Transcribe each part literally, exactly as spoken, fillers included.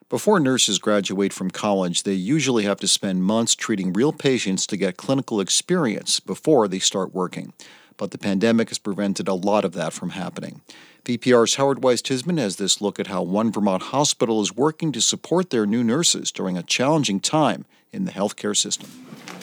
Before nurses graduate from college, they usually have to spend months treating real patients to get clinical experience before they start working. But the pandemic has prevented a lot of that from happening. V P R's Howard Wise-Tisman has this look at how one Vermont hospital is working to support their new nurses during a challenging time in the healthcare system.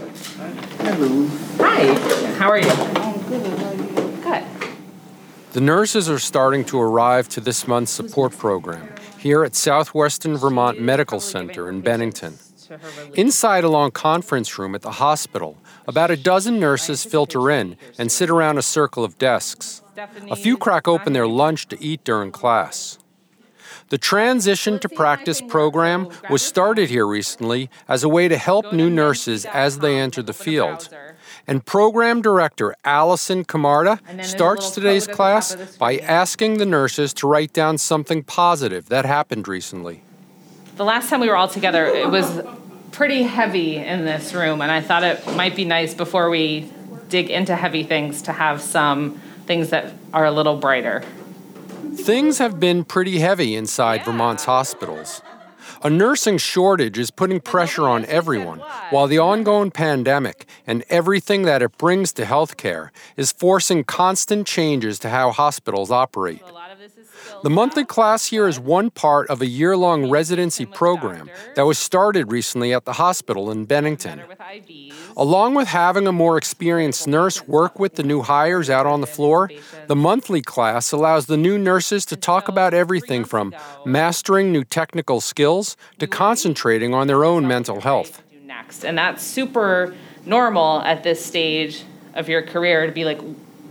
Hello. Hi. How are you? I'm good. How are you? Good. The nurses are starting to arrive to this month's support program here at Southwestern Vermont Medical Center in Bennington. Inside a long conference room at the hospital, about a dozen nurses filter in and sit around a circle of desks. A few crack open their lunch to eat during class. The Transition to Practice program was started here recently as a way to help new nurses as they enter the field. And program director Allison Camarda starts today's class by asking the nurses to write down something positive that happened recently. The last time we were all together, it was pretty heavy in this room, and I thought it might be nice before we dig into heavy things to have some things that are a little brighter. Things have been pretty heavy inside yeah. Vermont's hospitals. A nursing shortage is putting pressure on everyone, while the ongoing pandemic and everything that it brings to healthcare is forcing constant changes to how hospitals operate. The monthly class here is one part of a year-long residency program that was started recently at the hospital in Bennington. Along with having a more experienced nurse work with the new hires out on the floor, the monthly class allows the new nurses to talk about everything from mastering new technical skills to concentrating on their own mental health. And that's super normal at this stage of your career to be like,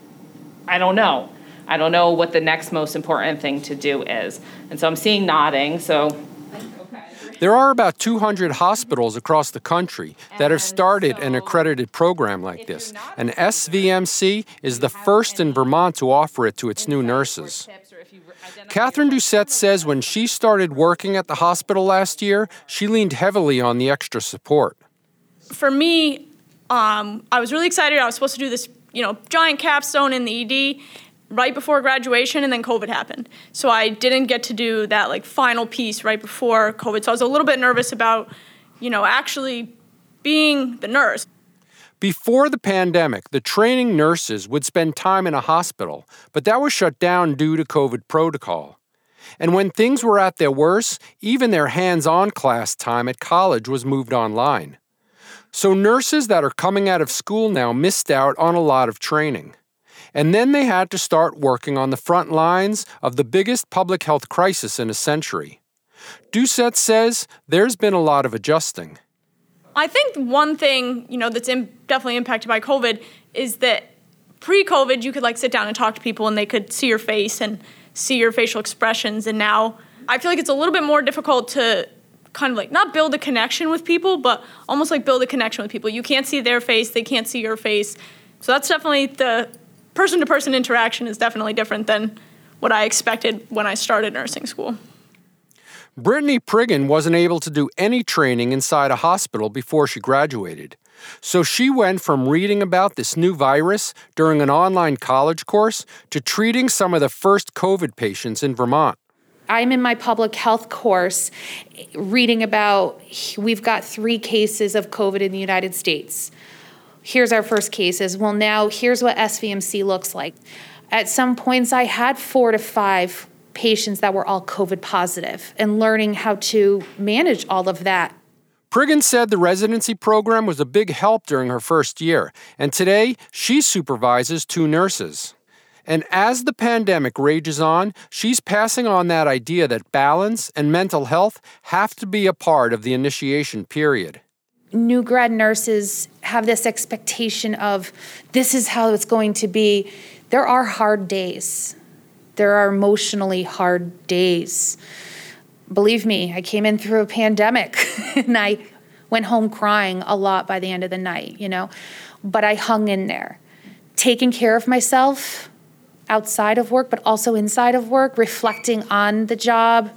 I don't know. I don't know what the next most important thing to do is. And so I'm seeing nodding, so. There are about two hundred hospitals across the country that have started an accredited program like this, and S V M C is the first in Vermont to offer it to its new nurses. Catherine Doucette says when she started working at the hospital last year, she leaned heavily on the extra support. For me, um, I was really excited. I was supposed to do this, you know, giant capstone in the E D right before graduation, and then COVID happened. So I didn't get to do that like final piece right before COVID. So I was a little bit nervous about, you know, actually being the nurse. Before the pandemic, the training nurses would spend time in a hospital, but that was shut down due to COVID protocol. And when things were at their worst, even their hands-on class time at college was moved online. So nurses that are coming out of school now missed out on a lot of training. And then they had to start working on the front lines of the biggest public health crisis in a century. Doucette says there's been a lot of adjusting. I think one thing, you know, that's in, definitely impacted by COVID is that pre-COVID you could like sit down and talk to people and they could see your face and see your facial expressions. And now I feel like it's a little bit more difficult to kind of like not build a connection with people, but almost like build a connection with people. You can't see their face, they can't see your face. So that's definitely the person-to-person interaction is definitely different than what I expected when I started nursing school. Brittany Priggen wasn't able to do any training inside a hospital before she graduated. So she went from reading about this new virus during an online college course to treating some of the first COVID patients in Vermont. I'm in my public health course reading about, we've got three cases of COVID in the United States. Here's our first cases. Well, now here's what S V M C looks like. At some points, I had four to five patients that were all COVID positive and learning how to manage all of that. Priggen said the residency program was a big help during her first year, and today she supervises two nurses. And as the pandemic rages on, she's passing on that idea that balance and mental health have to be a part of the initiation period. New grad nurses have this expectation of this is how it's going to be. There are hard days. There are emotionally hard days. Believe me, I came in through a pandemic and I went home crying a lot by the end of the night, you know, but I hung in there, taking care of myself outside of work, but also inside of work, reflecting on the job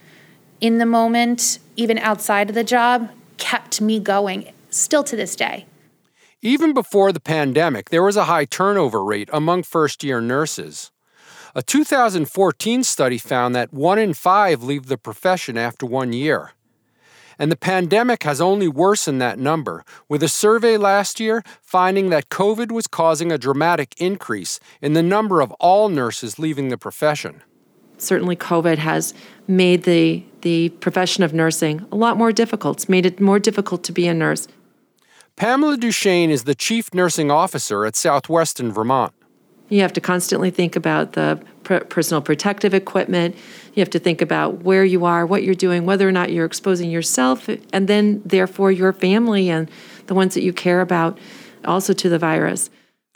in the moment, even outside of the job, kept me going, still to this day. Even before the pandemic, there was a high turnover rate among first-year nurses. A two thousand fourteen study found that one in five leave the profession after one year. And the pandemic has only worsened that number, with a survey last year finding that COVID was causing a dramatic increase in the number of all nurses leaving the profession. Certainly COVID has made the, the profession of nursing a lot more difficult. It's made it more difficult to be a nurse. Pamela Duchesne is the chief nursing officer at Southwestern Vermont. You have to constantly think about the per- personal protective equipment. You have to think about where you are, what you're doing, whether or not you're exposing yourself, and then therefore your family and the ones that you care about also to the virus.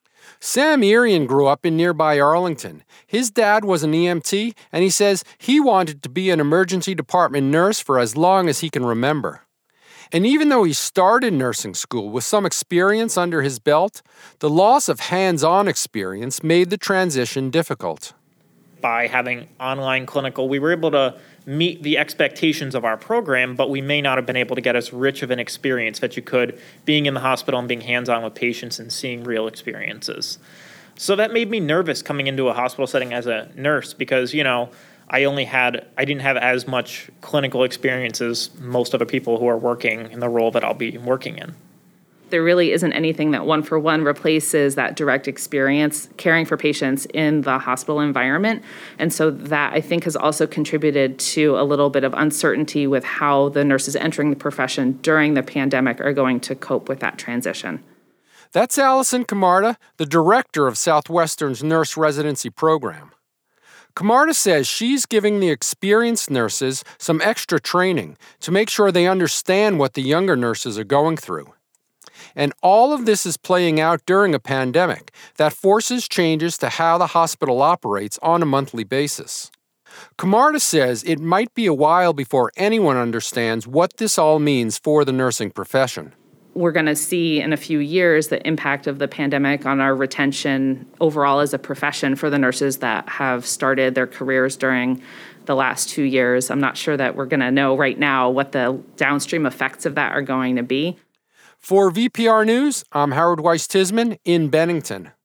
Sam Irian grew up in nearby Arlington. His dad was an E M T, and he says he wanted to be an emergency department nurse for as long as he can remember. And even though he started nursing school with some experience under his belt, the loss of hands-on experience made the transition difficult. By having online clinical, we were able to meet the expectations of our program, but we may not have been able to get as rich of an experience that you could being in the hospital and being hands-on with patients and seeing real experiences. So that made me nervous coming into a hospital setting as a nurse because, you know, I only had, I didn't have as much clinical experience as most other people who are working in the role that I'll be working in. There really isn't anything that one-for-one replaces that direct experience caring for patients in the hospital environment. And so that, I think, has also contributed to a little bit of uncertainty with how the nurses entering the profession during the pandemic are going to cope with that transition. That's Allison Camarda, the director of Southwestern's nurse residency program. Camarda says she's giving the experienced nurses some extra training to make sure they understand what the younger nurses are going through. And all of this is playing out during a pandemic that forces changes to how the hospital operates on a monthly basis. Camarda says it might be a while before anyone understands what this all means for the nursing profession. We're going to see in a few years the impact of the pandemic on our retention overall as a profession for the nurses that have started their careers during the last two years. I'm not sure that we're going to know right now what the downstream effects of that are going to be. For V P R News, I'm Howard Weiss-Tisman in Bennington.